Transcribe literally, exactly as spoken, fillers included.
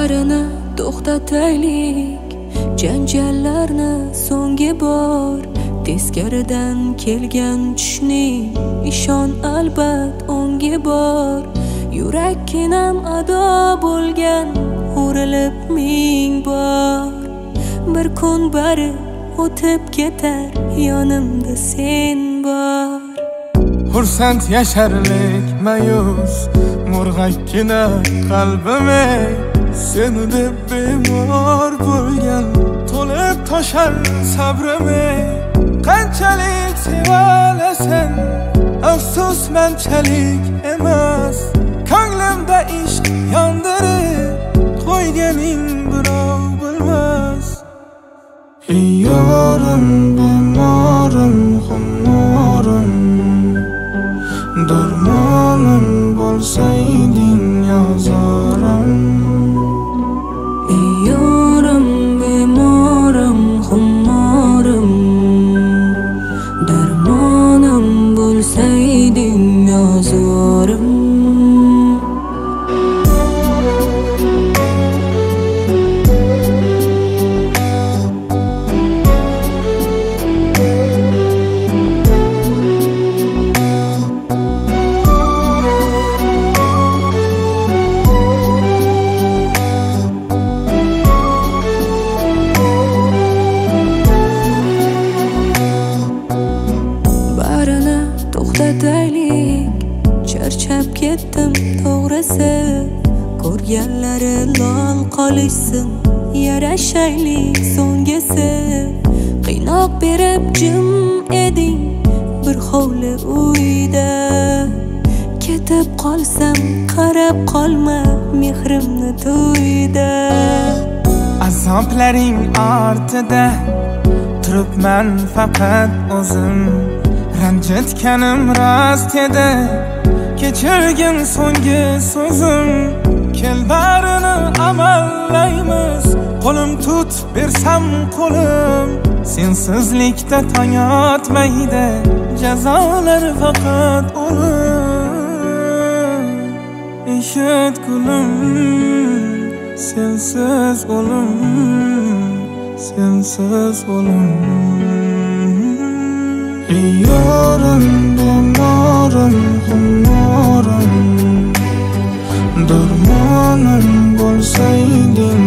Barini to'xtataylik, janjallarni so'nggi bor. Teskaridan kelgan tushning ishon albat o'ngi bor. Yurakkinam ado bo'lgan urilib ming bor. Bir kun bari o'tib ketar, yonimda sen bor. Xursand yasharlik mayus murg'akkina qalbime, seni deb bemor bo'lgan to'lib toshar sabrime. Qanchalik sevalasan, afsus menchalik emas. Ko'nglimda ishq yondirib qo'yganing birov bilmas. Ey yorim, bemorim, xumorim, darmonim bo'lsayding yozarim. Ey yorim, bemorim, xumorim, darmonim bo'lsayding yozarim. To'xtataylik, charchab ketdim to'g'risi. Ko'rganlari lol qolishsin, yarashaylik so'nggisi. Qiynoq berib jim eding bir hovli uyda. Ketib qolsam qarab qolma mehrimni to'yda. Azoblaring ortida turibman faqat o'zim. Ranjitganim rost edi, kechirgin so'nggi so'zim. Kel barini amallaymiz, qo'lim tut bersam qo'lim. Sensizlikda tong otmaydi, jazolari faqat o'lim. Eshit gulim, sensiz o'lim, sensiz o'lim. Ey yorim, bemorim, xumorim, darmonim bo'lsayding